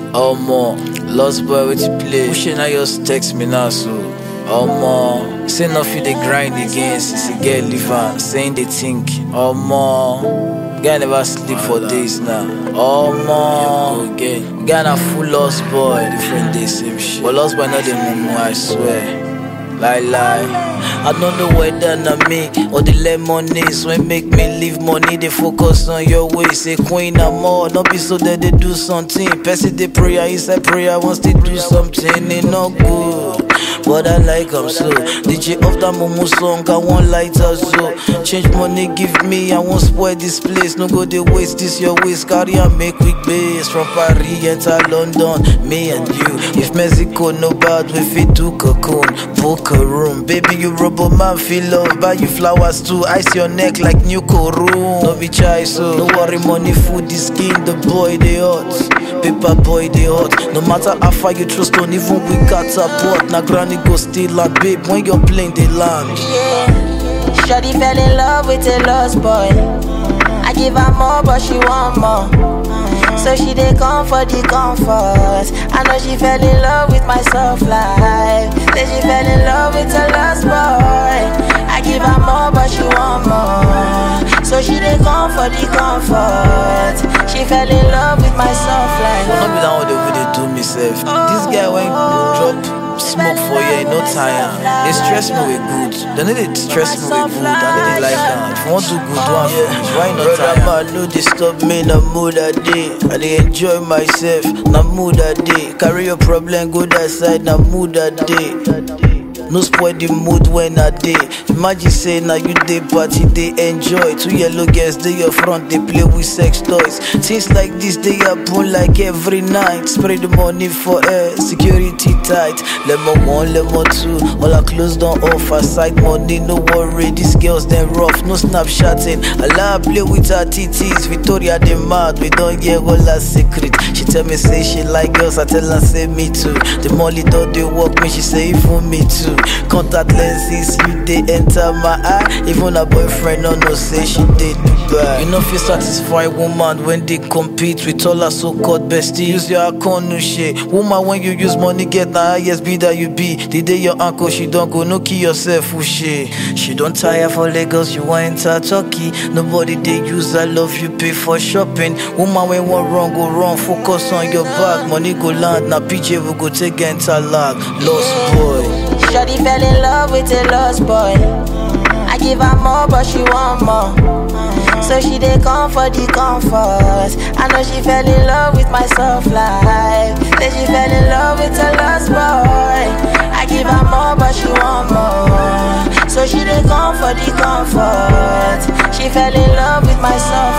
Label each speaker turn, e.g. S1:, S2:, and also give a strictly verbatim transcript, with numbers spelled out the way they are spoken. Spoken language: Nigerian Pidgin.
S1: Omo, lost boy with you play. Pushing now just text me now so. Omo, say no fit dey grind again since he get liver. Saying they think. Omo, guy never sleep for days now. Omo, guy na full lost boy. Different days same shit. But lost boy not the mumu, I swear. Lie lie. I don't know whether na me or the lemonades when make me leave money. They focus on your way. Say queen and more. Not be so that they do something. Person they prayer inside prayer wants to do something. It not good. But I like I'm so D J of that Momo song, I want lighter so change money, give me, I won't spoil this place. No go they waste this your waste, carry and make quick base. From Paris enter London, me and you. If Mexico no bad, we fit do cocoon, book a room. Baby you rubber man feel love, buy you flowers too. Ice your neck like new room. No be chai so, no worry money food, the skin, the boy they hot. Paper boy they hot. No matter how far you trust on, even we got a pot. Na granny go still land, babe, when you're playing they land.
S2: Yeah, shawty fell in love with a lost boy. I give her more but she want more. So she dey come for the comfort. I know she fell in love with my soft life. Say she fell in love with a lost boy. I give her more but she want more. So she dey come for the comfort. She fell in love with my soft life.
S1: Well, not be that one they would they do myself. This guy when drop smoke for you, no tire. They stress me with good. They need to stress me with good. I need to like that. If you want to do good, do one for me. Why not tire? Man, no disturb me, na mood a day. I dey enjoy myself, na mood a day. Carry your problem, go that side, na mood a day. No spoil the mood when I day. Imagine say now you day party, they enjoy. Two yellow girls, they your front, they play with sex toys. Things like this, they happen like every night. Spray the money for air, security tight. Lemon one, lemon two, all our clothes don't offer. Side money, no worry, these girls then rough. No snapchatting, Allah play with her titties. Victoria they mad, we don't hear all her secret. She tell me say she like girls, I tell her say me too. The money don't they work me, she say for me too. Contact lenses, you they enter my eye. Even a boyfriend no no say she did Dubai. You know if you satisfy woman when they compete with all her so-called bestie. Use your account no shit. Woman when you use money get the highest bid that you be. The day your uncle she don't go no kill yourself who she. She don't tire for Lagos, you want enter Turkey. Nobody they use I love you pay for shopping. Woman when one wrong go wrong, focus on your back. Money go land, now P J will go take enter lag. Lost boy.
S2: Shawty fell in love with a lost boy. I give her more but she want more. So she dey come for the comfort. I know she fell in love with my soft life. Say she fell in love with a lost boy. I give her more but she want more. So she dey come for the comfort. She fell in love with my soft